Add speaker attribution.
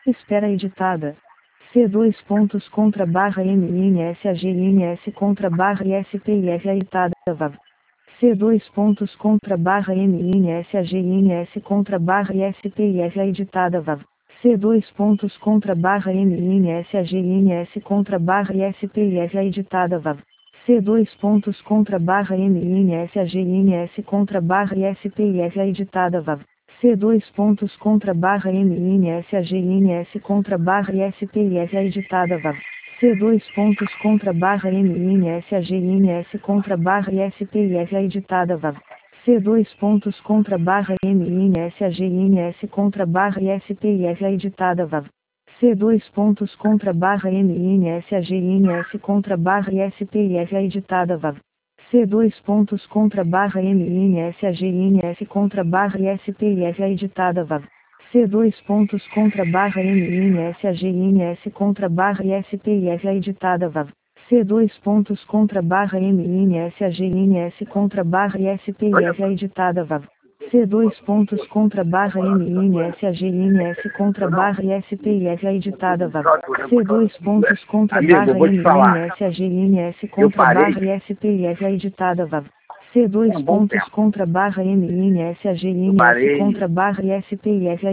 Speaker 1: Espera editada. C dois pontos contra barra MINSAGINS contra barra ISPIF editada VAV. C dois pontos contra barra MINSAGINS contra barra ISPIF editada VAV. C dois pontos contra barra MINSAGINS contra barra ISPIF editada VAV. C dois pontos contra barra MINSAGINS contra barra ISPIF editada VAV. C dois pontos contra barra MINSAGINS contra barra ISPIF editada VAV. C dois pontos contra barra MINSAGINS contra barra ISPIF editada VAV. C dois pontos contra barra MINSAGINS contra barra ISPIF editada VAV. C dois pontos contra barra MINSAGINS contra barra ISPIF editada VAV. C dois pontos contra barra MINSAGINS contra barra ISPIF editada VAV. C dois pontos contra barra MINSAGINS contra barra ISPIF editada VAV. C dois pontos contra barra MINSAGINS contra barra ISPIF editada VAV. C dois pontos contra barra MINSAGINS contra barra ISPIF editada VAV. C dois pontos contra barra MINSAGINS contra barra ISPIF editada VAV. C dois pontos contra barra MINSAGINS contra barra ISPIF